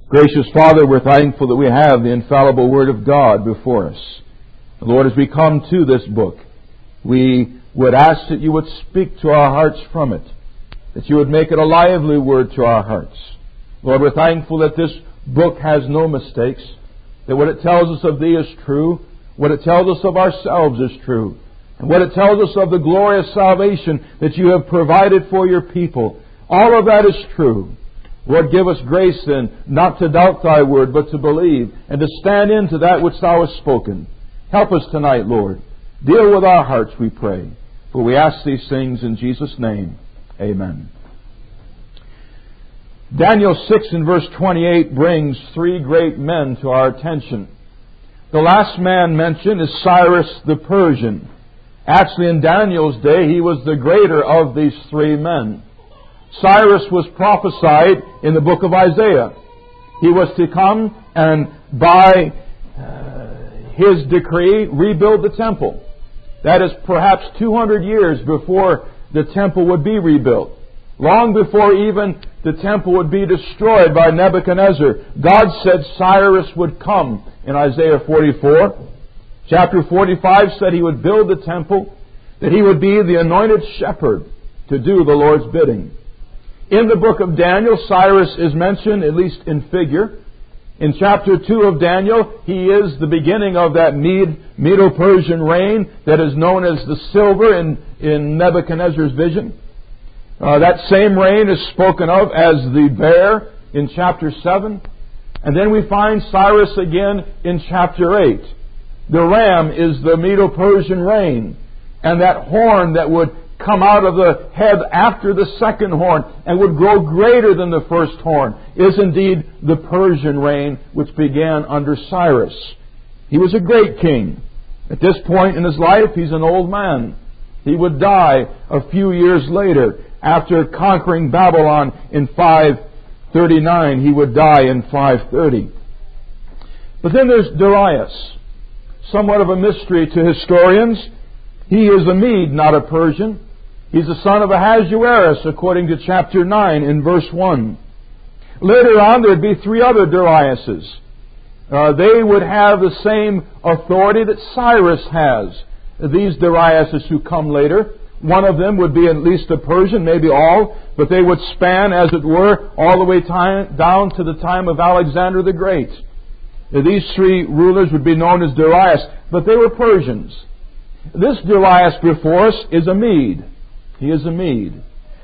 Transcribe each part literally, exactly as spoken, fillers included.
Gracious Father, we're thankful that we have the infallible Word of God before us. Lord, as we come to this book, we would ask that you would speak to our hearts from it, that you would make it a lively word to our hearts. Lord, we're thankful that this book has no mistakes, that what it tells us of Thee is true, what it tells us of ourselves is true, and what it tells us of the glorious salvation that you have provided for your people. All of that is true. Lord, give us grace then, not to doubt Thy word, but to believe, and to stand into that which Thou hast spoken. Help us tonight, Lord. Deal with our hearts, we pray. For we ask these things in Jesus' name. Amen. Daniel six and verse twenty-eight brings three great men to our attention. The last man mentioned is Cyrus the Persian. Actually, in Daniel's day, he was the greater of these three men. Cyrus was prophesied in the book of Isaiah. He was to come and by uh, his decree rebuild the temple. That is perhaps two hundred years before the temple would be rebuilt. Long before even the temple would be destroyed by Nebuchadnezzar, God said Cyrus would come in Isaiah forty-four. Chapter forty-five said he would build the temple, that he would be the anointed shepherd to do the Lord's bidding. In the book of Daniel, Cyrus is mentioned, at least in figure. In chapter two of Daniel, he is the beginning of that Mede, Medo-Persian reign that is known as the silver in, in Nebuchadnezzar's vision. Uh, that same reign is spoken of as the bear in chapter seven. And then we find Cyrus again in chapter eight. The ram is the Medo-Persian reign. And that horn that would come out of the head after the second horn and would grow greater than the first horn is indeed the Persian reign which began under Cyrus. He was a great king. At this point in his life, he's an old man. He would die a few years later after conquering Babylon in five thirty-nine. He would die in five thirty. But then there's Darius, somewhat of a mystery to historians. He is a Mede, not a Persian. He's the son of Ahasuerus, according to chapter nine in verse one. Later on, there would be three other Dariuses. Uh, they would have the same authority that Cyrus has. These Dariuses who come later, one of them would be at least a Persian, maybe all, but they would span, as it were, all the way time, down to the time of Alexander the Great. These three rulers would be known as Darius, but they were Persians. This Darius before us is a Mede. He is a Mede.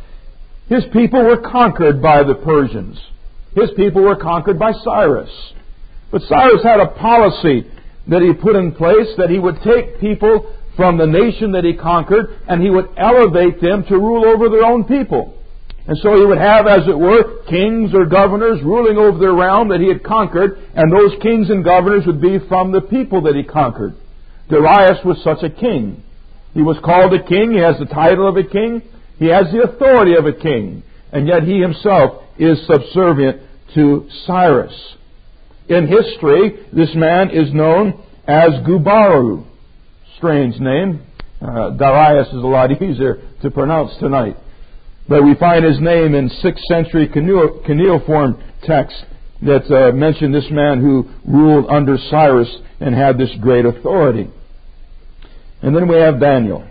His people were conquered by the Persians. His people were conquered by Cyrus. But Cyrus had a policy that he put in place, that he would take people from the nation that he conquered and he would elevate them to rule over their own people. And so he would have, as it were, kings or governors ruling over the realm that he had conquered, and those kings and governors would be from the people that he conquered. Darius was such a king. He was called a king. He has the title of a king. He has the authority of a king. And yet he himself is subservient to Cyrus. In history, this man is known as Gubaru. Strange name. Uh, Darius is a lot easier to pronounce tonight. But we find his name in sixth century cuneiform texts that uh, mention this man who ruled under Cyrus and had this great authority. And then we have Daniel.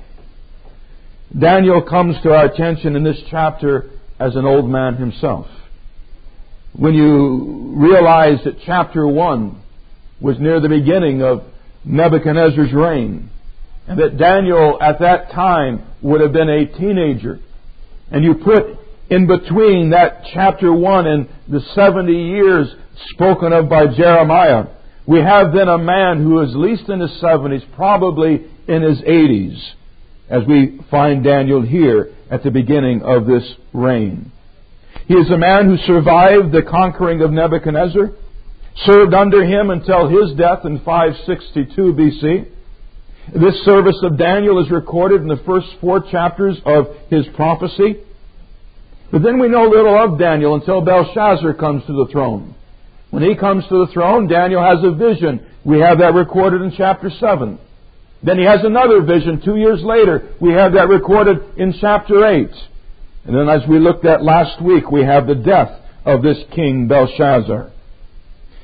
Daniel comes to our attention in this chapter as an old man himself. When you realize that chapter one was near the beginning of Nebuchadnezzar's reign, and that Daniel at that time would have been a teenager, and you put in between that chapter one and the seventy years spoken of by Jeremiah, we have then a man who is at least in his seventies, probably in his eighties, as we find Daniel here at the beginning of this reign. He is a man who survived the conquering of Nebuchadnezzar, served under him until his death in five sixty-two B C. This service of Daniel is recorded in the first four chapters of his prophecy. But then we know little of Daniel until Belshazzar comes to the throne. When he comes to the throne, Daniel has a vision. We have that recorded in chapter seven. Then he has another vision two years later. We have that recorded in chapter eight. And then as we looked at last week, we have the death of this king Belshazzar.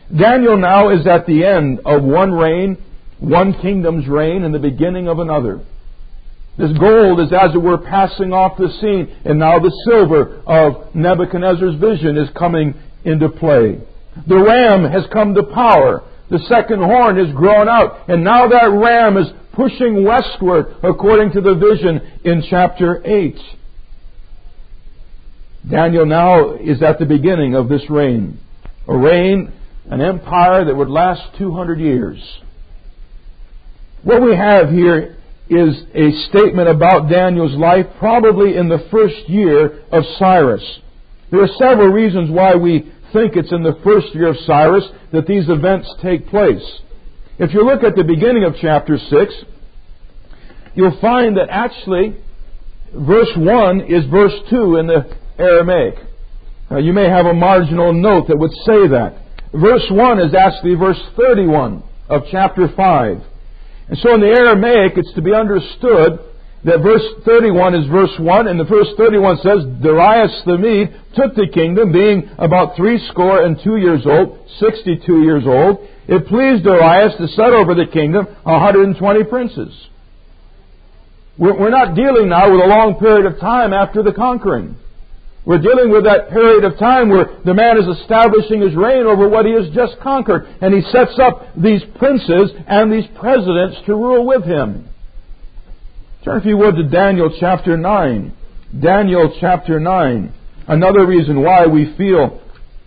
Daniel now is at the end of one reign, one kingdom's reign, and the beginning of another. This gold is, as it were, passing off the scene, and now the silver of Nebuchadnezzar's vision is coming into play. The ram has come to power. The second horn is grown out, and now that ram is pushing westward according to the vision in chapter eight. Daniel now is at the beginning of this reign. A reign, an empire that would last two hundred years. What we have here is a statement about Daniel's life probably in the first year of Cyrus. There are several reasons why we think it's in the first year of Cyrus that these events take place. If you look at the beginning of chapter six, you'll find that actually verse one is verse two in the Aramaic. Now, you may have a marginal note that would say that. Verse one is actually verse thirty-one of chapter five. And so in the Aramaic, it's to be understood that verse thirty-one is verse one, and the verse thirty-one says, Darius the Mede took the kingdom, being about threescore and two years old, sixty-two years old. It pleased Darius to set over the kingdom one hundred twenty princes. We're not dealing now with a long period of time after the conquering. We're dealing with that period of time where the man is establishing his reign over what he has just conquered. And he sets up these princes and these presidents to rule with him. Turn, if you would, to Daniel chapter nine. Daniel chapter nine. Another reason why we feel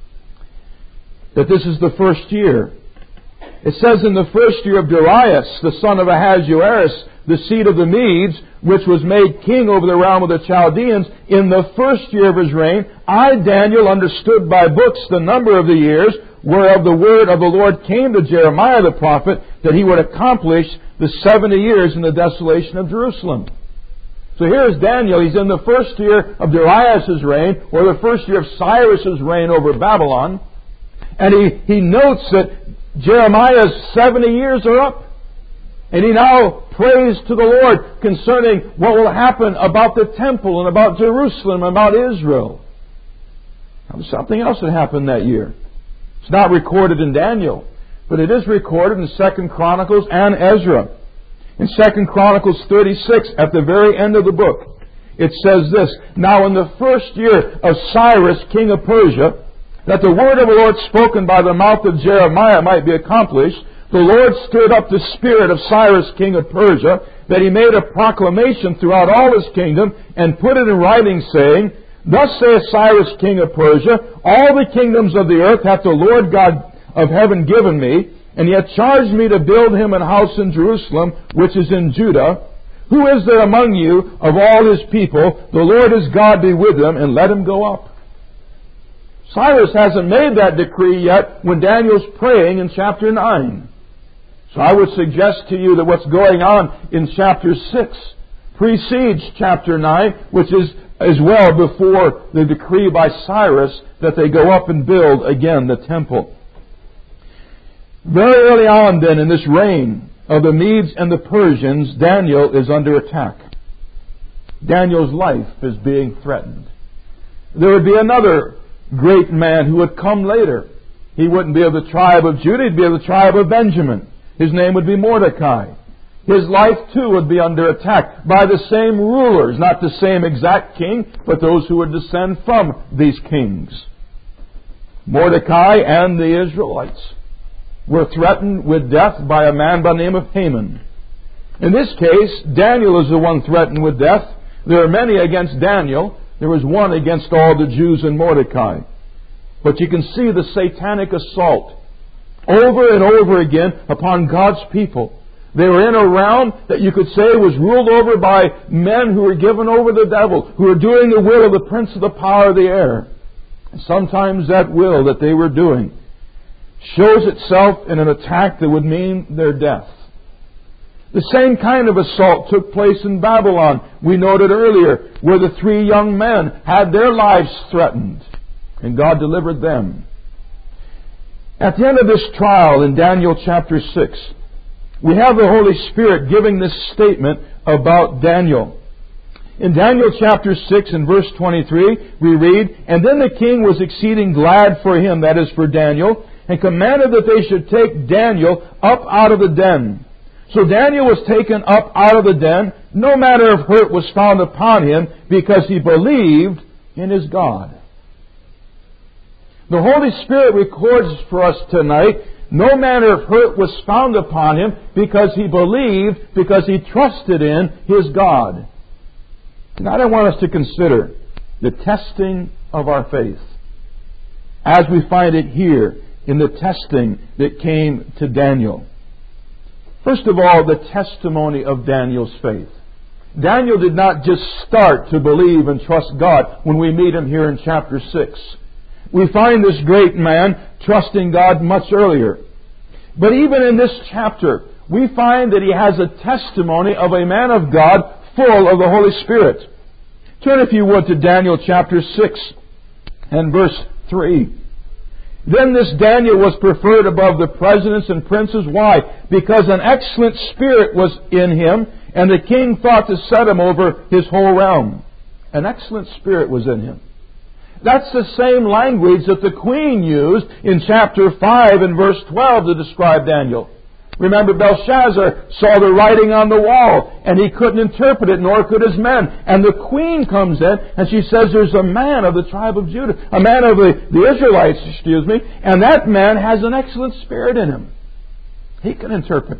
that this is the first year. It says, in the first year of Darius, the son of Ahasuerus, the seed of the Medes, which was made king over the realm of the Chaldeans, in the first year of his reign, I, Daniel, understood by books the number of the years, whereof the word of the Lord came to Jeremiah the prophet, that he would accomplish the seventy years in the desolation of Jerusalem. So here's Daniel. He's in the first year of Darius' reign, or the first year of Cyrus' reign over Babylon. And he, he notes that Jeremiah's seventy years are up. And he now prays to the Lord concerning what will happen about the temple and about Jerusalem and about Israel. Now, there's something else that happened that year. It's not recorded in Daniel, but it is recorded in Second Chronicles and Ezra. In Second Chronicles thirty-six, at the very end of the book, it says this, Now in the first year of Cyrus, king of Persia, that the word of the Lord spoken by the mouth of Jeremiah might be accomplished, the Lord stirred up the spirit of Cyrus, king of Persia, that he made a proclamation throughout all his kingdom, and put it in writing, saying, Thus saith Cyrus, king of Persia, all the kingdoms of the earth hath the Lord God of heaven given me, and he hath charged me to build him an house in Jerusalem, which is in Judah. Who is there among you of all his people? The Lord his God be with him, and let him go up. Cyrus hasn't made that decree yet when Daniel's praying in chapter nine. So I would suggest to you that what's going on in chapter six precedes chapter nine, which is as well before the decree by Cyrus that they go up and build again the temple. Very early on then in this reign of the Medes and the Persians, Daniel is under attack. Daniel's life is being threatened. There would be another great man who would come later. He wouldn't be of the tribe of Judah, he'd be of the tribe of Benjamin. His name would be Mordecai. His life too would be under attack by the same rulers, not the same exact king, but those who would descend from these kings. Mordecai and the Israelites were threatened with death by a man by the name of Haman. In this case, Daniel is the one threatened with death. There are many against Daniel. There was one against all the Jews and Mordecai. But you can see the satanic assault over and over again upon God's people. They were in a realm that you could say was ruled over by men who were given over to the devil, who were doing the will of the prince of the power of the air. And sometimes that will that they were doing shows itself in an attack that would mean their death. The same kind of assault took place in Babylon, we noted earlier, where the three young men had their lives threatened, and God delivered them. At the end of this trial in Daniel chapter six, we have the Holy Spirit giving this statement about Daniel. In Daniel chapter six and verse twenty-three, we read, And then the king was exceeding glad for him, that is for Daniel, and commanded that they should take Daniel up out of the den. So Daniel was taken up out of the den. No manner of hurt was found upon him, because he believed in his God. The Holy Spirit records for us tonight, no manner of hurt was found upon him, because he believed, because he trusted in his God. Tonight I want us to consider the testing of our faith, as we find it here in the testing that came to Daniel. First of all, the testimony of Daniel's faith. Daniel did not just start to believe and trust God when we meet him here in chapter six. We find this great man trusting God much earlier. But even in this chapter, we find that he has a testimony of a man of God full of the Holy Spirit. Turn, if you would, to Daniel chapter six and verse three. Then this Daniel was preferred above the presidents and princes. Why? Because an excellent spirit was in him, and the king thought to set him over his whole realm. An excellent spirit was in him. That's the same language that the queen used in chapter five and verse twelve to describe Daniel. Remember, Belshazzar saw the writing on the wall, and he couldn't interpret it, nor could his men. And the queen comes in, and she says there's a man of the tribe of Judah, a man of the, the Israelites, excuse me, and that man has an excellent spirit in him. He can interpret.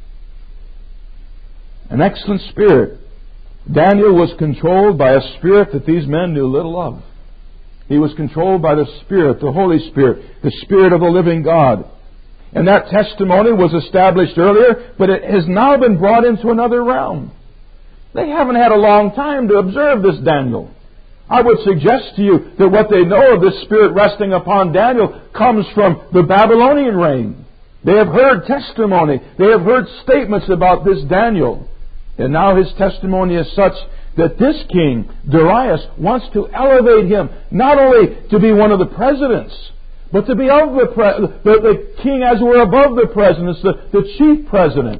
An excellent spirit. Daniel was controlled by a spirit that these men knew little of. He was controlled by the Spirit, the Holy Spirit, the Spirit of the living God. And that testimony was established earlier, but it has now been brought into another realm. They haven't had a long time to observe this Daniel. I would suggest to you that what they know of this Spirit resting upon Daniel comes from the Babylonian reign. They have heard testimony. They have heard statements about this Daniel. And now his testimony is such that this king, Darius, wants to elevate him not only to be one of the presidents, but to be of the, pre- the, the king as it were above the presidents, the, the chief president.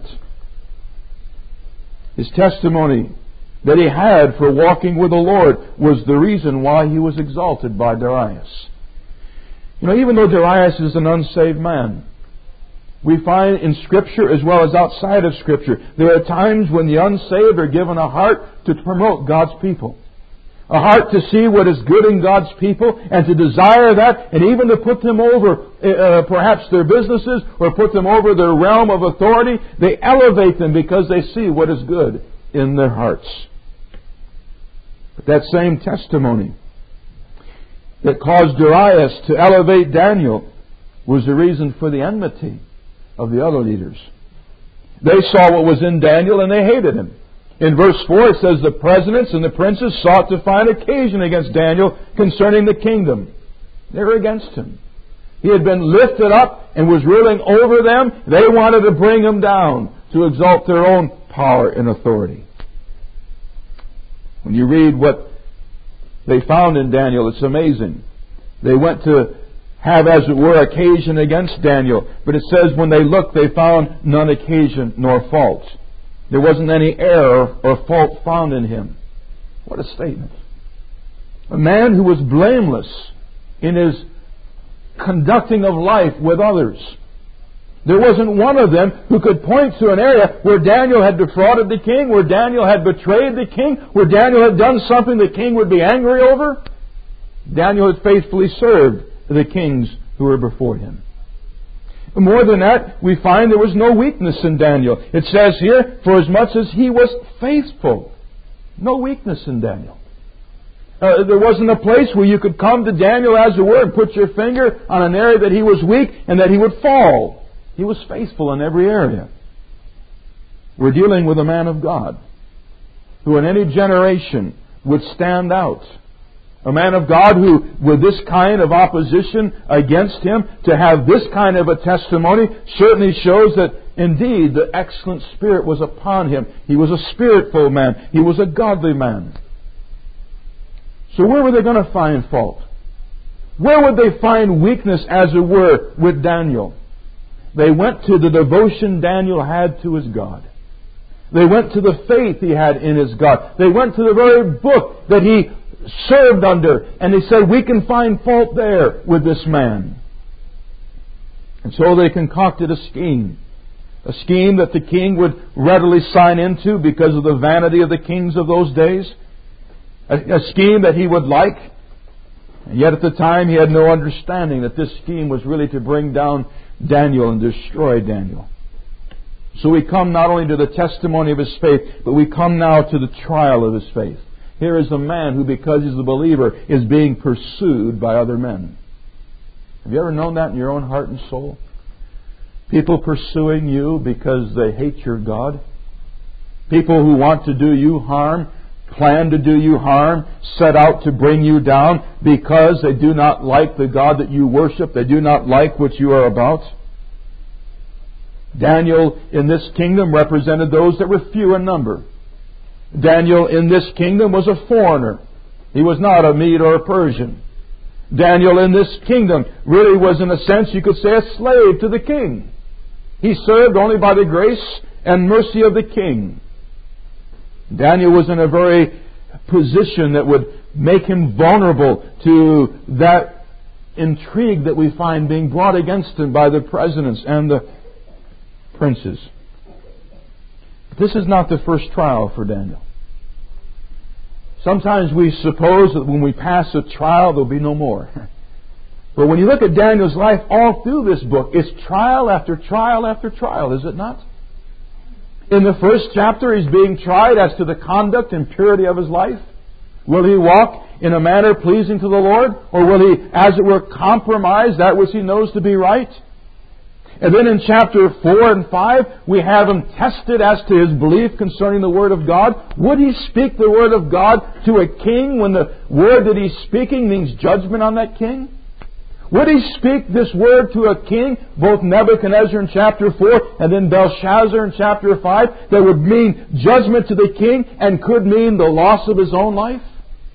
His testimony that he had for walking with the Lord was the reason why he was exalted by Darius. You know, even though Darius is an unsaved man, we find in Scripture as well as outside of Scripture, there are times when the unsaved are given a heart to promote God's people. A heart to see what is good in God's people and to desire that, and even to put them over uh, perhaps their businesses or put them over their realm of authority. They elevate them because they see what is good in their hearts. But that same testimony that caused Darius to elevate Daniel was the reason for the enmity of the other leaders. They saw what was in Daniel and they hated him. In verse four it says, the presidents and the princes sought to find occasion against Daniel concerning the kingdom. They were against him. He had been lifted up and was ruling over them. They wanted to bring him down to exalt their own power and authority. When you read what they found in Daniel, it's amazing. They went to have, as it were, occasion against Daniel. But it says when they looked, they found none occasion nor fault. There wasn't any error or fault found in him. What a statement. A man who was blameless in his conducting of life with others. There wasn't one of them who could point to an area where Daniel had defrauded the king, where Daniel had betrayed the king, where Daniel had done something the king would be angry over. Daniel had faithfully served the kings who were before him. More than that, we find there was no weakness in Daniel. It says here, for as much as he was faithful. No weakness in Daniel. Uh, there wasn't a place where you could come to Daniel, as it were, and put your finger on an area that he was weak and that he would fall. He was faithful in every area. We're dealing with a man of God who in any generation would stand out. A man of God who, with this kind of opposition against him, to have this kind of a testimony certainly shows that indeed the excellent Spirit was upon him. He was a spirit-filled man. He was a godly man. So where were they going to find fault? Where would they find weakness, as it were, with Daniel? They went to the devotion Daniel had to his God. They went to the faith he had in his God. They went to the very book that he served under, and they said, we can find fault there with this man. And so they concocted a scheme. A scheme that the king would readily sign into because of the vanity of the kings of those days. A, a scheme that he would like. And yet at the time he had no understanding that this scheme was really to bring down Daniel and destroy Daniel. So we come not only to the testimony of his faith, but we come now to the trial of his faith. Here is a man who, because he's a believer, is being pursued by other men. Have you ever known that in your own heart and soul? People pursuing you because they hate your God. People who want to do you harm, plan to do you harm, set out to bring you down because they do not like the God that you worship. They do not like what you are about. Daniel in this kingdom represented those that were few in number. Daniel in this kingdom was a foreigner. He was not a Mede or a Persian. Daniel in this kingdom really was, in a sense, you could say, a slave to the king. He served only by the grace and mercy of the king. Daniel was in a very position that would make him vulnerable to that intrigue that we find being brought against him by the presidents and the princes. But this is not the first trial for Daniel. Sometimes we suppose that when we pass a trial, there'll be no more. But when you look at Daniel's life all through this book, it's trial after trial after trial, is it not? In the first chapter, he's being tried as to the conduct and purity of his life. Will he walk in a manner pleasing to the Lord? Or will he, as it were, compromise that which he knows to be right? And then in chapter four and five, we have him tested as to his belief concerning the Word of God. Would he speak the Word of God to a king when the word that he's speaking means judgment on that king? Would he speak this word to a king, both Nebuchadnezzar in chapter four and then Belshazzar in chapter five, that would mean judgment to the king and could mean the loss of his own life?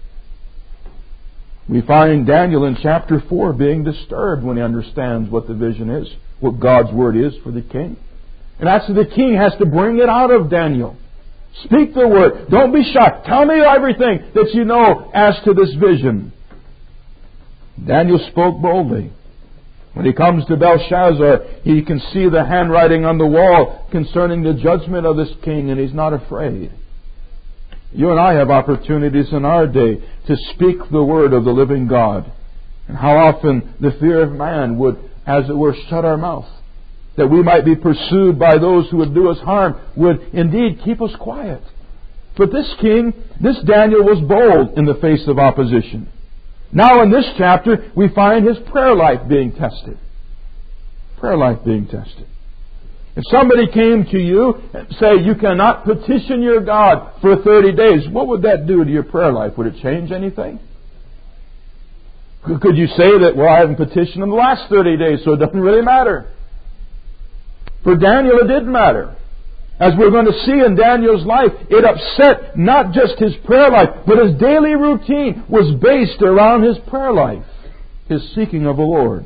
We find Daniel in chapter four being disturbed when he understands what the vision is, what God's word is for the king. And actually the king has to bring it out of Daniel. Speak the word. Don't be shy. Tell me everything that you know as to this vision. Daniel spoke boldly. When he comes to Belshazzar, he can see the handwriting on the wall concerning the judgment of this king, and he's not afraid. You and I have opportunities in our day to speak the word of the living God. And how often the fear of man would, as it were, shut our mouth. That we might be pursued by those who would do us harm, would indeed keep us quiet. But this king, this Daniel, was bold in the face of opposition. Now in this chapter, we find his prayer life being tested. Prayer life being tested. If somebody came to you and say, you cannot petition your God for thirty days, what would that do to your prayer life? Would it change anything? Could you say that, well, I haven't petitioned in the last thirty days, so it doesn't really matter? For Daniel, it did matter. As we're going to see in Daniel's life, it upset not just his prayer life, but his daily routine was based around his prayer life, his seeking of the Lord.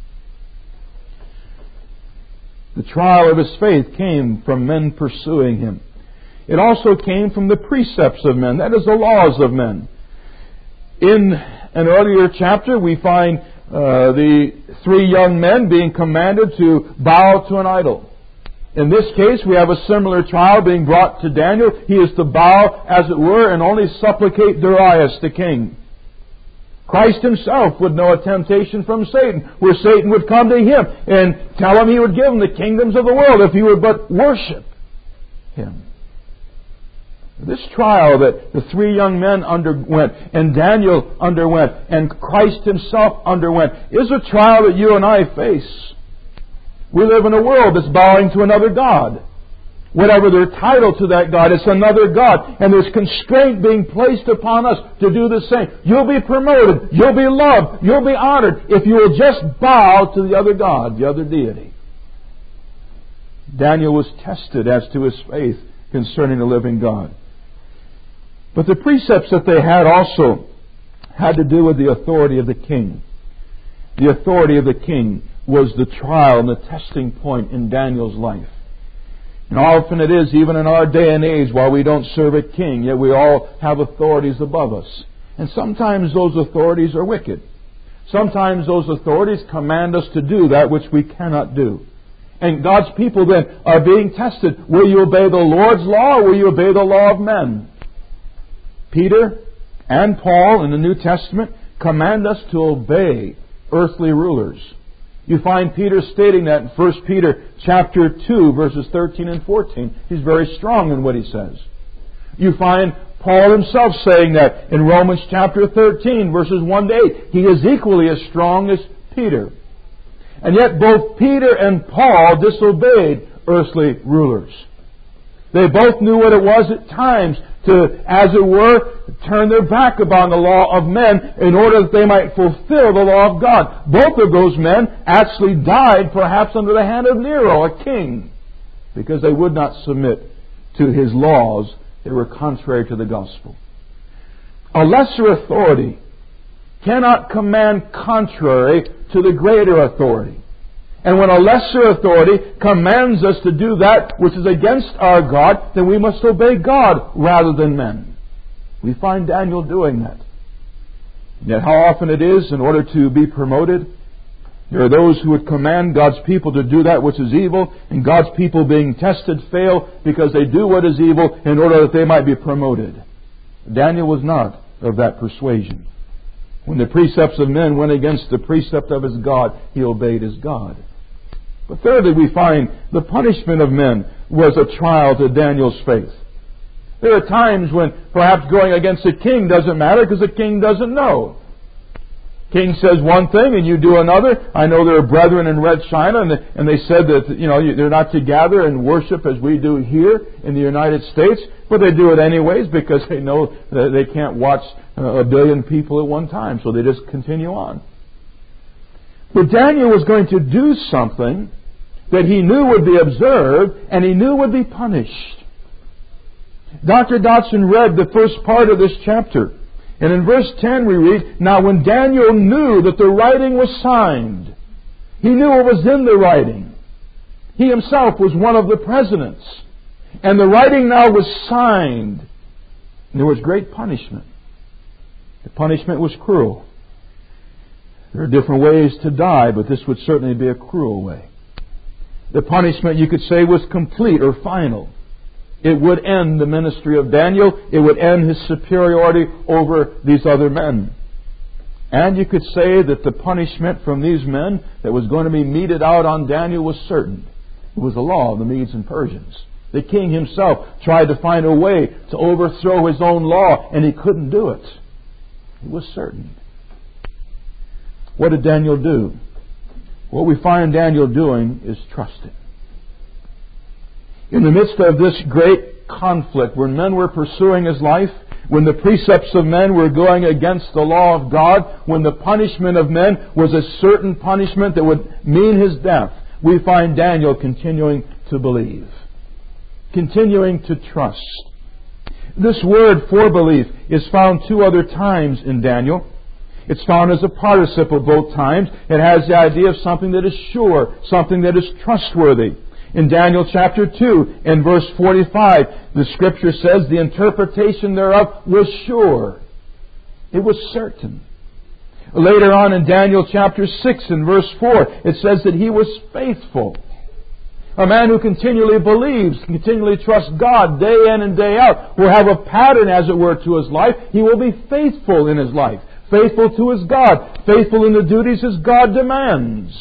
The trial of his faith came from men pursuing him. It also came from the precepts of men, that is, the laws of men. In an earlier chapter, we find uh, the three young men being commanded to bow to an idol. In this case, we have a similar trial being brought to Daniel. He is to bow, as it were, and only supplicate Darius the king. Christ himself would know a temptation from Satan, where Satan would come to him and tell him he would give him the kingdoms of the world if he would but worship him. This trial that the three young men underwent, and Daniel underwent, and Christ himself underwent, is a trial that you and I face. We live in a world that's bowing to another God. Whatever their title to that God, it's another God. And there's constraint being placed upon us to do the same. You'll be promoted. You'll be loved. You'll be honored if you will just bow to the other God, the other deity. Daniel was tested as to his faith concerning the living God. But the precepts that they had also had to do with the authority of the king. The authority of the king was the trial and the testing point in Daniel's life. And often it is, even in our day and age, while we don't serve a king, yet we all have authorities above us. And sometimes those authorities are wicked. Sometimes those authorities command us to do that which we cannot do. And God's people then are being tested. Will you obey the Lord's law or will you obey the law of men? Peter and Paul in the New Testament command us to obey earthly rulers. You find Peter stating that in First Peter chapter two, verses thirteen and fourteen. He's very strong in what he says. You find Paul himself saying that in Romans chapter thirteen, verses one to eight. He is equally as strong as Peter. And yet both Peter and Paul disobeyed earthly rulers. They both knew what it was at times to, as it were, turn their back upon the law of men in order that they might fulfill the law of God. Both of those men actually died perhaps under the hand of Nero, a king, because they would not submit to his laws that were contrary to the gospel. A lesser authority cannot command contrary to the greater authority. And when a lesser authority commands us to do that which is against our God, then we must obey God rather than men. We find Daniel doing that. Yet how often it is, in order to be promoted, there are those who would command God's people to do that which is evil, and God's people being tested fail because they do what is evil in order that they might be promoted. Daniel was not of that persuasion. When the precepts of men went against the precept of his God, he obeyed his God. But thirdly, we find the punishment of men was a trial to Daniel's faith. There are times when perhaps going against a king doesn't matter because the king doesn't know. King says one thing and you do another. I know there are brethren in Red China, and, and they said that, you know, they're not to gather and worship as we do here in the United States, but they do it anyways because they know that they can't watch a billion people at one time, so they just continue on. But Daniel was going to do something that he knew would be observed and he knew would be punished. Doctor Dodson read the first part of this chapter. And in verse ten we read, "Now when Daniel knew that the writing was signed," he knew what was in the writing. He himself was one of the presidents. And the writing now was signed. And there was great punishment. The punishment was cruel. There are different ways to die, but this would certainly be a cruel way. The punishment, you could say, was complete or final. It would end the ministry of Daniel. It would end his superiority over these other men. And you could say that the punishment from these men that was going to be meted out on Daniel was certain. It was the law of the Medes and Persians. The king himself tried to find a way to overthrow his own law, and he couldn't do it. It was certain. What did Daniel do? What we find Daniel doing is trusting. In the midst of this great conflict, when men were pursuing his life, when the precepts of men were going against the law of God, when the punishment of men was a certain punishment that would mean his death, we find Daniel continuing to believe, continuing to trust. This word for belief is found two other times in Daniel. It's found as a participle both times. It has the idea of something that is sure, something that is trustworthy. In Daniel chapter two, in verse forty-five, the Scripture says the interpretation thereof was sure. It was certain. Later on in Daniel chapter six, in verse four, it says that he was faithful. A man who continually believes, continually trusts God day in and day out, will have a pattern, as it were, to his life. He will be faithful in his life. Faithful to his God. Faithful in the duties as God demands.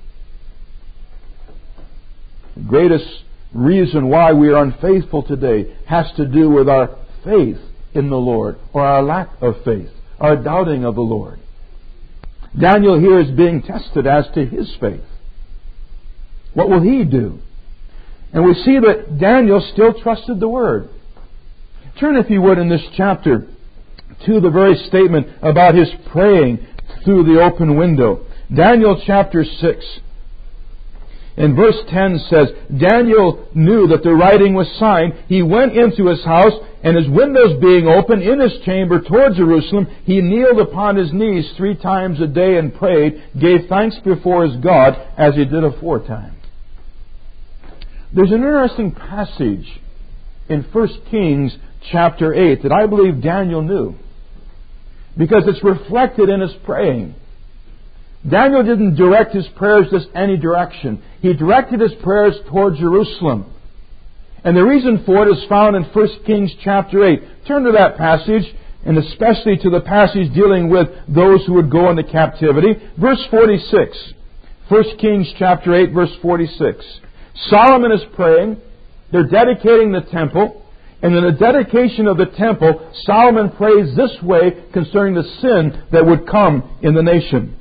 The greatest reason why we are unfaithful today has to do with our faith in the Lord, or our lack of faith, our doubting of the Lord. Daniel here is being tested as to his faith. What will he do? And we see that Daniel still trusted the Word. Turn, if you would, in this chapter to the very statement about his praying through the open window. Daniel chapter six. In verse ten says, Daniel knew that the writing was signed. He went into his house, and his windows being open in his chamber toward Jerusalem, he kneeled upon his knees three times a day and prayed, gave thanks before his God, as he did aforetime. There's an interesting passage in First Kings chapter eight that I believe Daniel knew, because it's reflected in his praying. Daniel didn't direct his prayers just any direction. He directed his prayers toward Jerusalem. And the reason for it is found in First Kings chapter eight. Turn to that passage, and especially to the passage dealing with those who would go into captivity. Verse forty-six. First Kings chapter eight, verse forty-six. Solomon is praying. They're dedicating the temple. And in the dedication of the temple, Solomon prays this way concerning the sin that would come in the nation.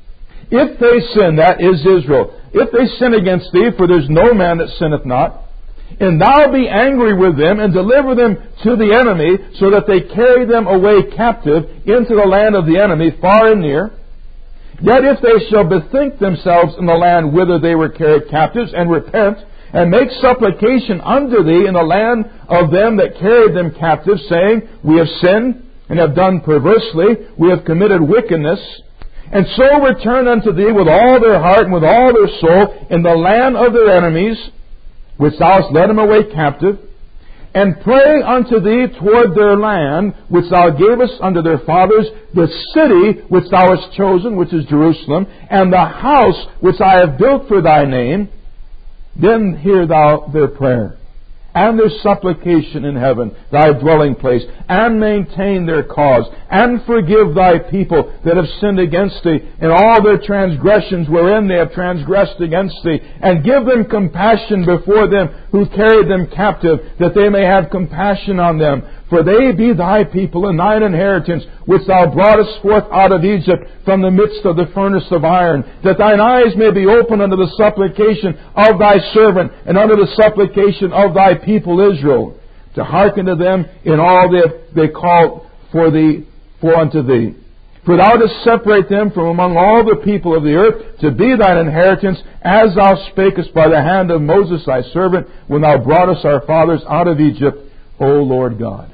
If they sin, that is Israel, if they sin against thee, for there's no man that sinneth not, and thou be angry with them, and deliver them to the enemy, so that they carry them away captive into the land of the enemy, far and near. Yet if they shall bethink themselves in the land whither they were carried captives, and repent, and make supplication unto thee in the land of them that carried them captive, saying, We have sinned, and have done perversely, we have committed wickedness, and so return unto thee with all their heart and with all their soul in the land of their enemies, which thou hast led them away captive, and pray unto thee toward their land, which thou gavest unto their fathers, the city which thou hast chosen, which is Jerusalem, and the house which I have built for thy name, then hear thou their prayer, and their supplication in heaven, thy dwelling place, and maintain their cause, and forgive thy people that have sinned against thee, and all their transgressions wherein they have transgressed against thee, and give them compassion before them who carried them captive, that they may have compassion on them. For they be thy people and thine inheritance, which thou broughtest forth out of Egypt from the midst of the furnace of iron, that thine eyes may be open unto the supplication of thy servant, and unto the supplication of thy people Israel, to hearken to them in all that they call for thee, for unto thee. For thou dost separate them from among all the people of the earth, to be thine inheritance, as thou spakest by the hand of Moses thy servant, when thou broughtest our fathers out of Egypt, O Lord God.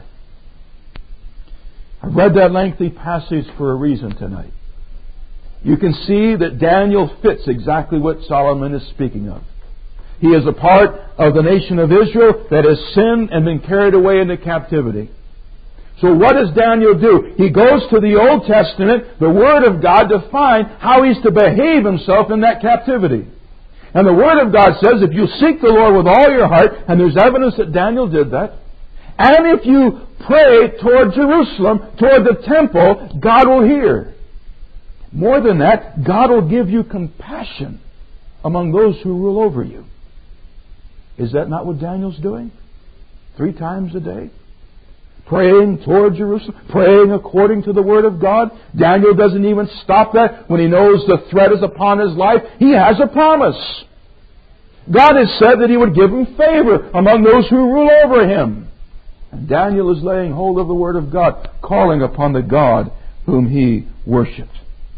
I've read that lengthy passage for a reason tonight. You can see that Daniel fits exactly what Solomon is speaking of. He is a part of the nation of Israel that has sinned and been carried away into captivity. So what does Daniel do? He goes to the Old Testament, the Word of God, to find how he's to behave himself in that captivity. And the Word of God says, if you seek the Lord with all your heart, and there's evidence that Daniel did that, and if you pray toward Jerusalem, toward the temple, God will hear. More than that, God will give you compassion among those who rule over you. Is that not what Daniel's doing? Three times a day? Praying toward Jerusalem, praying according to the Word of God. Daniel doesn't even stop that when he knows the threat is upon his life. He has a promise. God has said that He would give him favor among those who rule over him. And Daniel is laying hold of the Word of God, calling upon the God whom he worshipped.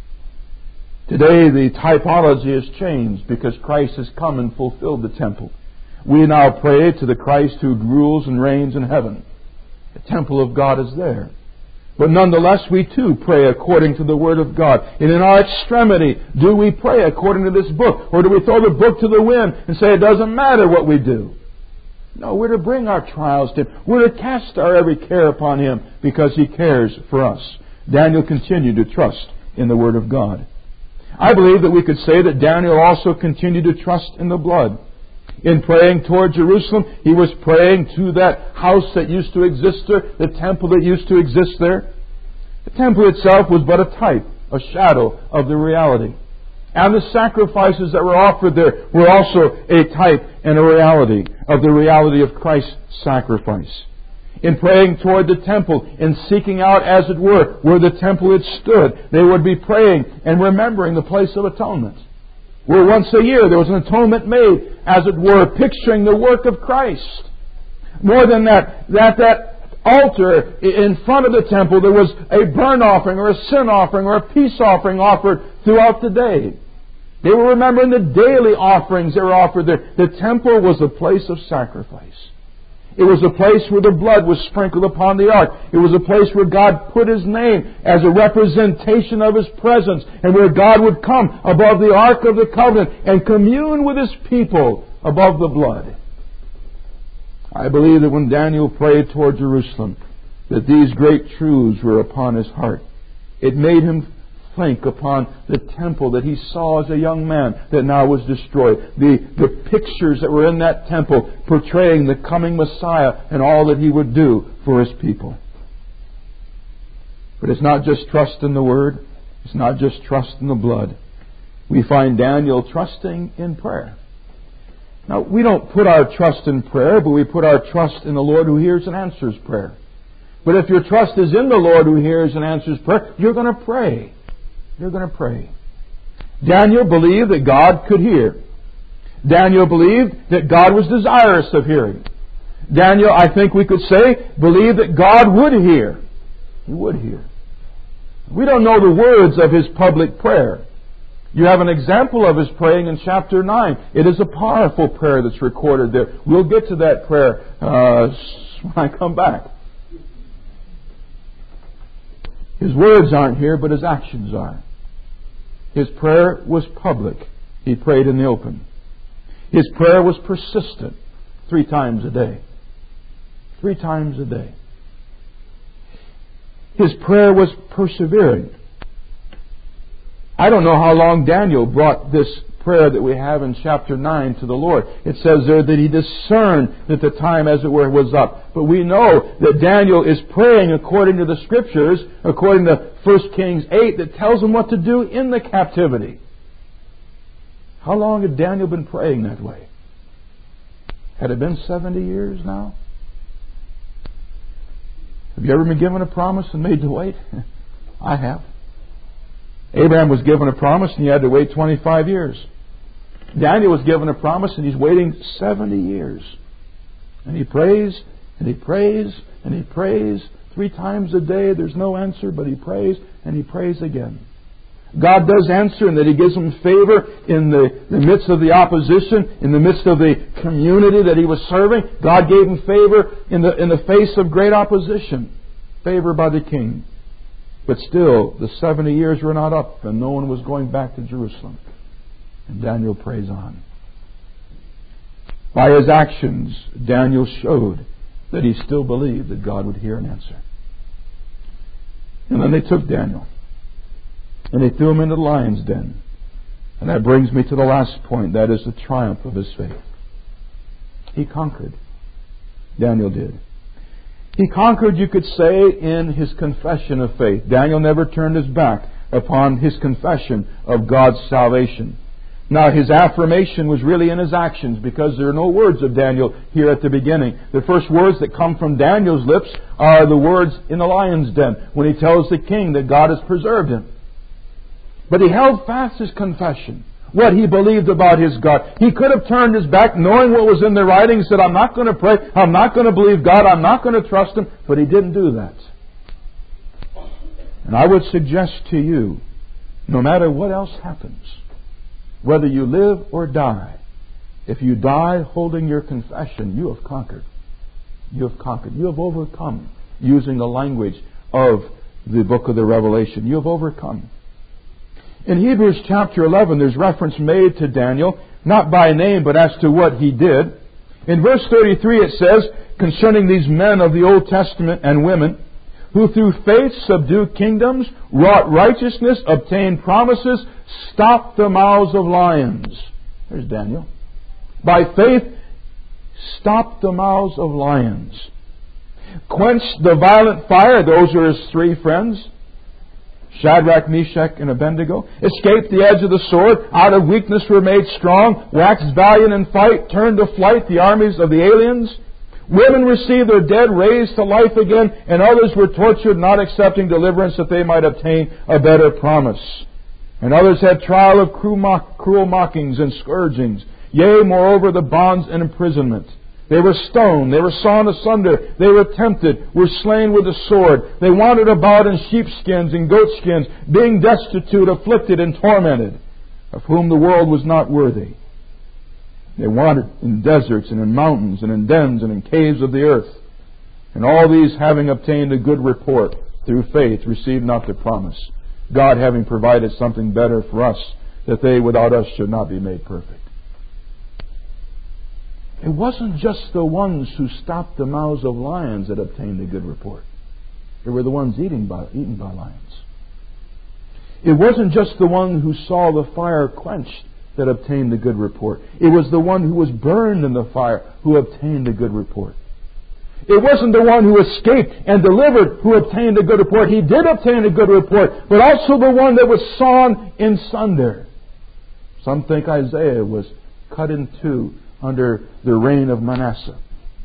Today the typology has changed because Christ has come and fulfilled the temple. We now pray to the Christ who rules and reigns in heaven. The temple of God is there. But nonetheless, we too pray according to the Word of God. And in our extremity, do we pray according to this book? Or do we throw the book to the wind and say it doesn't matter what we do? No, we're to bring our trials to Him. We're to cast our every care upon Him because He cares for us. Daniel continued to trust in the Word of God. I believe that we could say that Daniel also continued to trust in the blood. In praying toward Jerusalem, he was praying to that house that used to exist there, the temple that used to exist there. The temple itself was but a type, a shadow of the reality. And the sacrifices that were offered there were also a type and a reality of the reality of Christ's sacrifice. In praying toward the temple and seeking out, as it were, where the temple had stood, they would be praying and remembering the place of atonement. Where once a year there was an atonement made, as it were, picturing the work of Christ. More than that, that that altar in front of the temple, there was a burnt offering or a sin offering or a peace offering offered throughout the day. They were remembering the daily offerings that were offered there. The temple was a place of sacrifice. It was a place where the blood was sprinkled upon the ark. It was a place where God put His name as a representation of His presence, and where God would come above the ark of the covenant and commune with His people above the blood. I believe that when Daniel prayed toward Jerusalem, that these great truths were upon his heart. It made him think upon the temple that he saw as a young man that now was destroyed. The, the pictures that were in that temple portraying the coming Messiah and all that he would do for his people. But it's not just trust in the Word. It's not just trust in the blood. We find Daniel trusting in prayer. Now, we don't put our trust in prayer, but we put our trust in the Lord who hears and answers prayer. But if your trust is in the Lord who hears and answers prayer, you're going to pray. You're going to pray. Daniel believed that God could hear. Daniel believed that God was desirous of hearing. Daniel, I think we could say, believed that God would hear. He would hear. We don't know the words of his public prayer. You have an example of his praying in chapter nine. It is a powerful prayer that's recorded there. We'll get to that prayer uh, when I come back. His words aren't here, but his actions are. His prayer was public. He prayed in the open. His prayer was persistent. Three times a day. Three times a day. His prayer was persevering. I don't know how long Daniel brought this prayer that we have in chapter nine to the Lord. It says there that he discerned that the time, as it were, was up. But we know that Daniel is praying according to the Scriptures, according to First Kings eight, that tells him what to do in the captivity. How long had Daniel been praying that way? Had it been seventy years now? Have you ever been given a promise and made to wait? I have. Abraham was given a promise and he had to wait twenty-five years. Daniel was given a promise and he's waiting seventy years. And he prays, and he prays, and he prays. Three times a day there's no answer, but he prays, and he prays again. God does answer in that He gives him favor in the, the midst of the opposition, in the midst of the community that he was serving. God gave him favor in the, in the face of great opposition. Favor by the king. But still, the seventy years were not up and no one was going back to Jerusalem. And Daniel prays on. By his actions, Daniel showed that he still believed that God would hear and answer. And then they took Daniel and they threw him into the lion's den. And that brings me to the last point. That is the triumph of his faith. He conquered. Daniel did. He conquered, you could say, in his confession of faith. Daniel never turned his back upon his confession of God's salvation. Now, his affirmation was really in his actions, because there are no words of Daniel here at the beginning. The first words that come from Daniel's lips are the words in the lion's den, when he tells the king that God has preserved him. But he held fast his confession, what he believed about his God. He could have turned his back, knowing what was in the writing, and said, I'm not going to pray, I'm not going to believe God, I'm not going to trust Him. But he didn't do that. And I would suggest to you, no matter what else happens, whether you live or die, if you die holding your confession, you have conquered. You have conquered. You have overcome, using the language of the book of the Revelation. You have overcome. In Hebrews chapter eleven, there's reference made to Daniel, not by name, but as to what he did. In verse thirty-three it says, concerning these men of the Old Testament and women, who through faith subdued kingdoms, wrought righteousness, obtained promises, stopped the mouths of lions. There's Daniel. By faith, stopped the mouths of lions. Quenched the violent fire. Those are his three friends. Shadrach, Meshach, and Abednego. Escaped the edge of the sword. Out of weakness were made strong. Waxed valiant in fight. Turned to flight the armies of the aliens. Women received their dead raised to life again. And others were tortured, not accepting deliverance, that they might obtain a better promise. And others had trial of cruel mockings and scourgings. Yea, moreover, the bonds and imprisonment. They were stoned, they were sawn asunder, they were tempted, were slain with the sword. They wandered about in sheepskins and goatskins, being destitute, afflicted, and tormented, of whom the world was not worthy. They wandered in deserts and in mountains and in dens and in caves of the earth. And all these, having obtained a good report through faith, received not the promise, God having provided something better for us, that they without us should not be made perfect. It wasn't just the ones who stopped the mouths of lions that obtained a good report. They were the ones eaten by, eaten by lions. It wasn't just the one who saw the fire quenched that obtained the good report. It was the one who was burned in the fire who obtained the good report. It wasn't the one who escaped and delivered who obtained a good report. He did obtain a good report, but also the one that was sawn in sunder. Some think Isaiah was cut in two under the reign of Manasseh.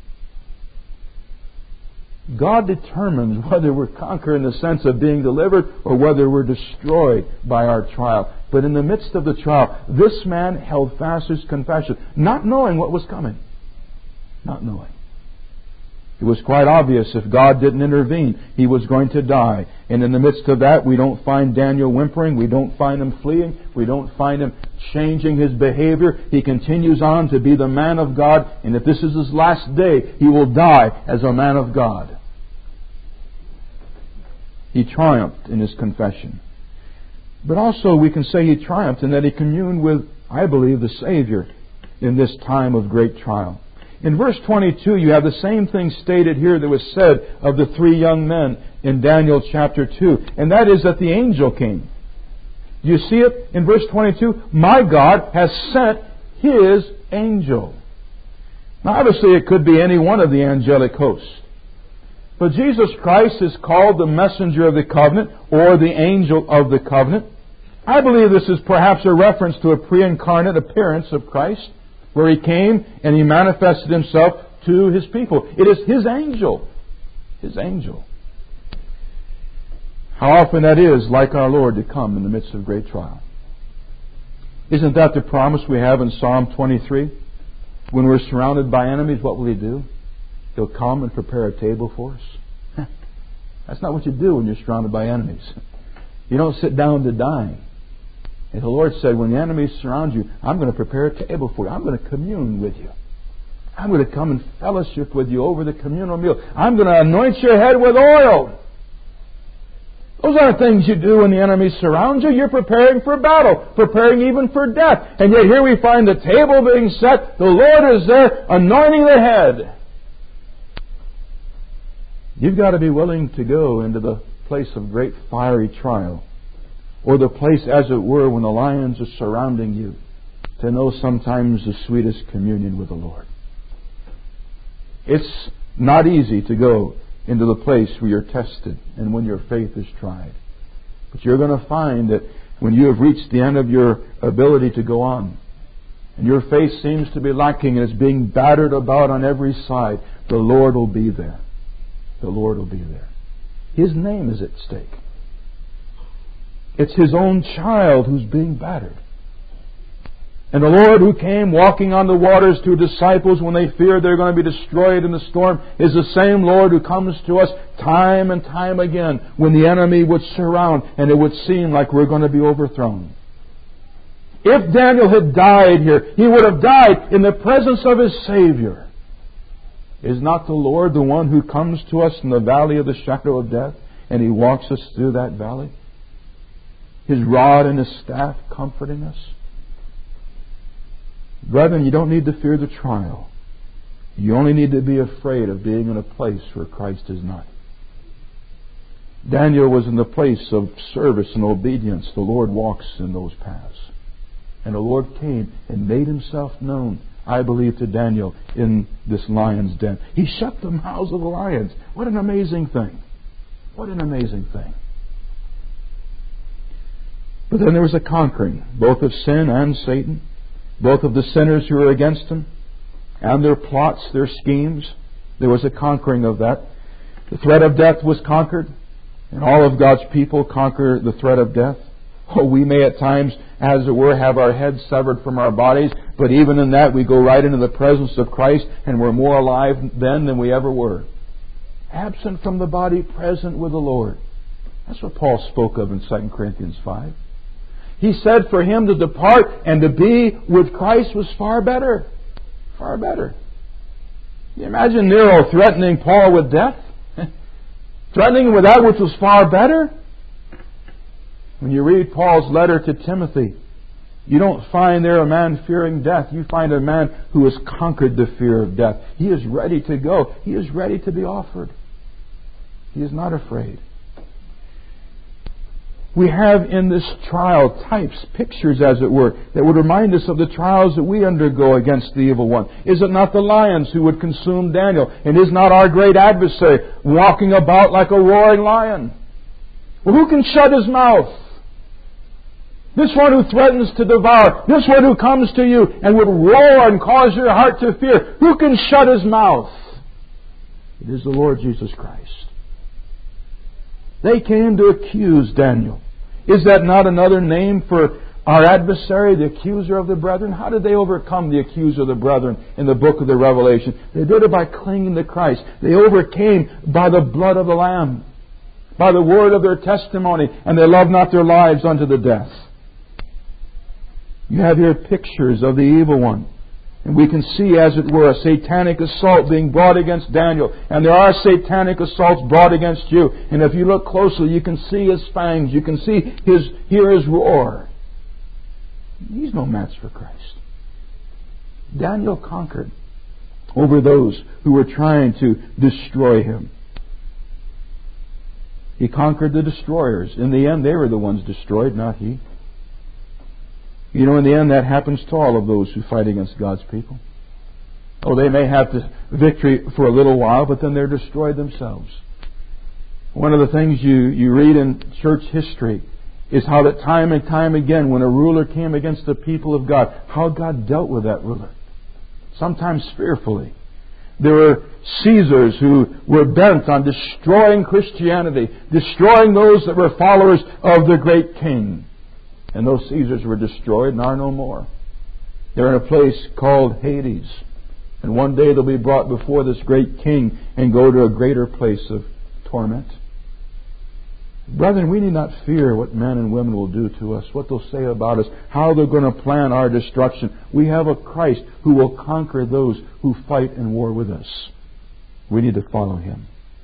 God determines whether we're conquered in the sense of being delivered or whether we're destroyed by our trial. But in the midst of the trial, this man held fast his confession, not knowing what was coming. Not knowing. It was quite obvious if God didn't intervene, he was going to die. And in the midst of that, we don't find Daniel whimpering. We don't find him fleeing. We don't find him changing his behavior. He continues on to be the man of God. And if this is his last day, he will die as a man of God. He triumphed in his confession. But also we can say he triumphed in that he communed with, I believe, the Savior in this time of great trial. In verse twenty-two, you have the same thing stated here that was said of the three young men in Daniel chapter two. And that is that the angel came. Do you see it in verse twenty-two? My God has sent His angel. Now obviously it could be any one of the angelic hosts. But Jesus Christ is called the messenger of the covenant or the angel of the covenant. I believe this is perhaps a reference to a pre-incarnate appearance of Christ, where He came and He manifested Himself to His people. It is His angel. His angel. How often that is like our Lord to come in the midst of great trial. Isn't that the promise we have in Psalm twenty-three? When we're surrounded by enemies, what will He do? He'll come and prepare a table for us. That's not what you do when you're surrounded by enemies. You don't sit down to dine. And the Lord said, when the enemies surround you, I'm going to prepare a table for you. I'm going to commune with you. I'm going to come and fellowship with you over the communal meal. I'm going to anoint your head with oil. Those aren't things you do when the enemy surrounds you. You're preparing for battle, preparing even for death. And yet here we find the table being set. The Lord is there anointing the head. You've got to be willing to go into the place of great fiery trial, or the place, as it were, when the lions are surrounding you, to know sometimes the sweetest communion with the Lord. It's not easy to go into the place where you're tested and when your faith is tried. But you're going to find that when you have reached the end of your ability to go on, and your faith seems to be lacking and is being battered about on every side, the Lord will be there. The Lord will be there. His name is at stake. It's His own child who's being battered. And the Lord who came walking on the waters to disciples when they feared they're going to be destroyed in the storm is the same Lord who comes to us time and time again when the enemy would surround and it would seem like we're going to be overthrown. If Daniel had died here, he would have died in the presence of his Savior. Is not the Lord the one who comes to us in the valley of the shadow of death and He walks us through that valley? His rod and His staff comforting us. Brethren, you don't need to fear the trial. You only need to be afraid of being in a place where Christ is not. Daniel was in the place of service and obedience. The Lord walks in those paths. And the Lord came and made Himself known, I believe, to Daniel in this lion's den. He shut the mouths of the lions. What an amazing thing. What an amazing thing. But then there was a conquering, both of sin and Satan, both of the sinners who were against Him, and their plots, their schemes. There was a conquering of that. The threat of death was conquered, and all of God's people conquer the threat of death. Oh, we may at times, as it were, have our heads severed from our bodies, but even in that we go right into the presence of Christ and we're more alive then than we ever were. Absent from the body, present with the Lord. That's what Paul spoke of in Second Corinthians five. He said for him to depart and to be with Christ was far better. Far better. Can you imagine Nero threatening Paul with death? Threatening him with that which was far better? When you read Paul's letter to Timothy, you don't find there a man fearing death. You find a man who has conquered the fear of death. He is ready to go. He is ready to be offered. He is not afraid. We have in this trial types, pictures as it were, that would remind us of the trials that we undergo against the evil one. Is it not the lions who would consume Daniel? And is not our great adversary walking about like a roaring lion? Well, who can shut his mouth? This one who threatens to devour, this one who comes to you and would roar and cause your heart to fear, who can shut his mouth? It is the Lord Jesus Christ. They came to accuse Daniel. Is that not another name for our adversary, the accuser of the brethren? How did they overcome the accuser of the brethren in the book of the Revelation? They did it by clinging to Christ. They overcame by the blood of the Lamb, by the word of their testimony, and they loved not their lives unto the death. You have here pictures of the evil one. And we can see, as it were, a satanic assault being brought against Daniel. And there are satanic assaults brought against you. And if you look closely, you can see his fangs. You can see his, hear his roar. He's no match for Christ. Daniel conquered over those who were trying to destroy him. He conquered the destroyers. In the end, they were the ones destroyed, not he. You know, in the end, that happens to all of those who fight against God's people. Oh, they may have the victory for a little while, but then they're destroyed themselves. One of the things you, you read in church history is how that time and time again, when a ruler came against the people of God, how God dealt with that ruler. Sometimes fearfully. There were Caesars who were bent on destroying Christianity, destroying those that were followers of the great king. And those Caesars were destroyed and are no more. They're in a place called Hades. And one day they'll be brought before this great king and go to a greater place of torment. Brethren, we need not fear what men and women will do to us, what they'll say about us, how they're going to plan our destruction. We have a Christ who will conquer those who fight and war with us. We need to follow Him.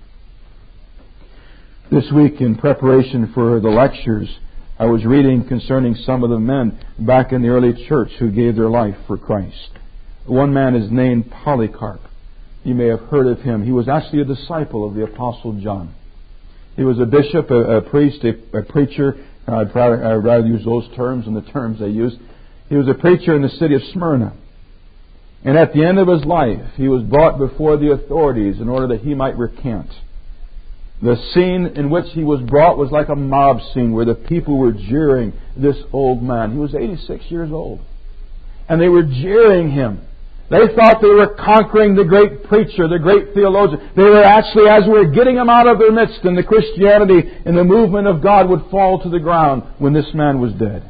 This week, in preparation for the lectures, I was reading concerning some of the men back in the early church who gave their life for Christ. One man is named Polycarp. You may have heard of him. He was actually a disciple of the Apostle John. He was a bishop, a, a priest, a, a preacher. I'd rather, I'd rather use those terms than the terms they used. He was a preacher in the city of Smyrna. And at the end of his life, he was brought before the authorities in order that he might recant. The scene in which he was brought was like a mob scene where the people were jeering this old man. He was eighty-six years old. And they were jeering him. They thought they were conquering the great preacher, the great theologian. They were actually, as we were getting him out of their midst, and the Christianity and the movement of God would fall to the ground when this man was dead.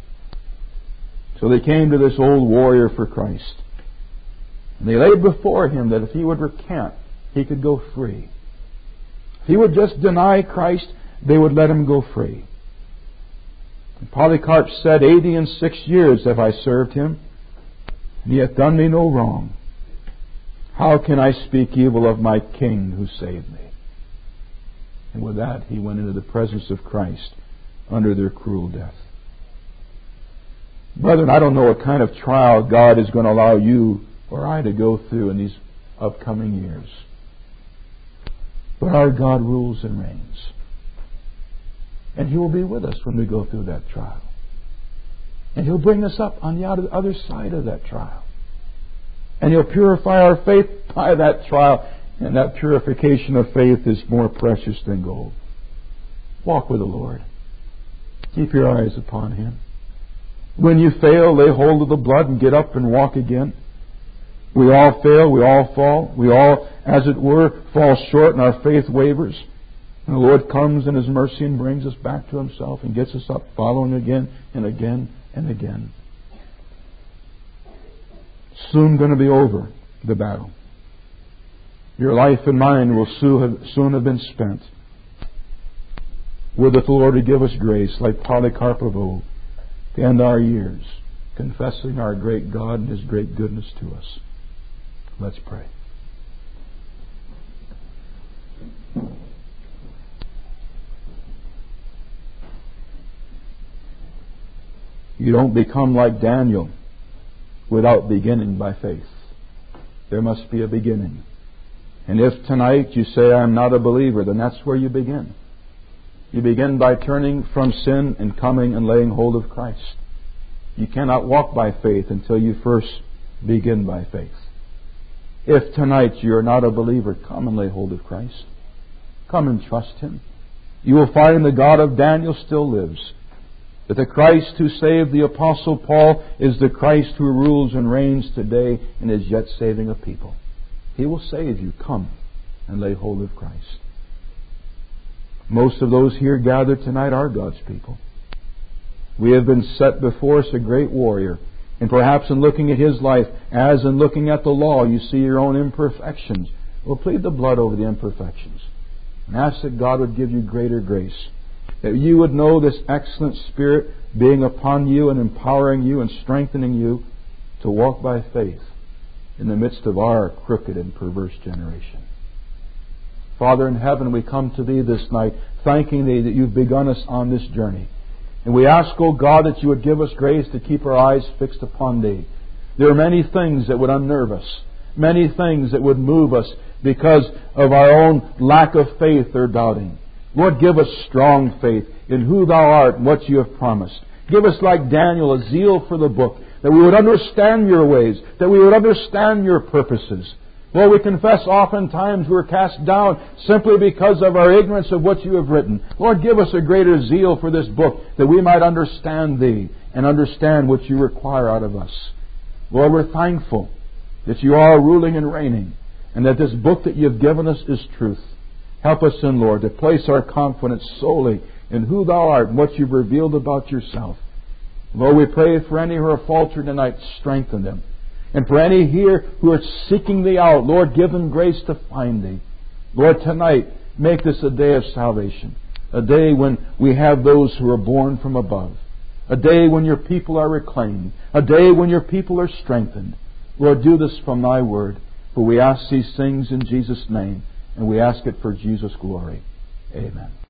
So they came to this old warrior for Christ. And they laid before him that if he would recant, he could go free. If he would just deny Christ, they would let him go free. And Polycarp said, Eighty and six years have I served him, and he hath done me no wrong. How can I speak evil of my King who saved me? And with that, he went into the presence of Christ under their cruel death. Brethren, I don't know what kind of trial God is going to allow you or I to go through in these upcoming years. But our God rules and reigns. And He will be with us when we go through that trial. And He'll bring us up on the other side of that trial. And He'll purify our faith by that trial. And that purification of faith is more precious than gold. Walk with the Lord. Keep your eyes upon Him. When you fail, lay hold of the blood and get up and walk again. We all fail, we all fall, we all, as it were, fall short and our faith wavers. And the Lord comes in His mercy and brings us back to Himself and gets us up, following again and again and again. Soon going to be over, the battle. Your life and mine will soon have, soon have been spent. Would that the Lord would give us grace, like Polycarp of old, to end our years confessing our great God and His great goodness to us. Let's pray. You don't become like Daniel without beginning by faith. There must be a beginning. And if tonight you say, I'm not a believer, then that's where you begin. You begin by turning from sin and coming and laying hold of Christ. You cannot walk by faith until you first begin by faith. If tonight you are not a believer, come and lay hold of Christ. Come and trust Him. You will find the God of Daniel still lives. That the Christ who saved the Apostle Paul is the Christ who rules and reigns today and is yet saving a people. He will save you. Come and lay hold of Christ. Most of those here gathered tonight are God's people. We have been set before us a great warrior. And perhaps in looking at his life, as in looking at the law, you see your own imperfections. Well, plead the blood over the imperfections. And ask that God would give you greater grace. That you would know this excellent Spirit being upon you and empowering you and strengthening you to walk by faith in the midst of our crooked and perverse generation. Father in heaven, we come to Thee this night, thanking Thee that You've begun us on this journey. And we ask, O God, that You would give us grace to keep our eyes fixed upon Thee. There are many things that would unnerve us, many things that would move us because of our own lack of faith or doubting. Lord, give us strong faith in who Thou art and what You have promised. Give us, like Daniel, a zeal for the book, that we would understand Your ways, that we would understand Your purposes. Lord, we confess oftentimes we're cast down simply because of our ignorance of what You have written. Lord, give us a greater zeal for this book that we might understand Thee and understand what You require out of us. Lord, we're thankful that You are ruling and reigning and that this book that You've given us is truth. Help us then, Lord, to place our confidence solely in who Thou art and what You've revealed about Yourself. Lord, we pray for any who are faltering tonight, strengthen them. And for any here who are seeking Thee out, Lord, give them grace to find Thee. Lord, tonight, make this a day of salvation. A day when we have those who are born from above. A day when Your people are reclaimed. A day when Your people are strengthened. Lord, do this from Thy word. For we ask these things in Jesus' name. And we ask it for Jesus' glory. Amen.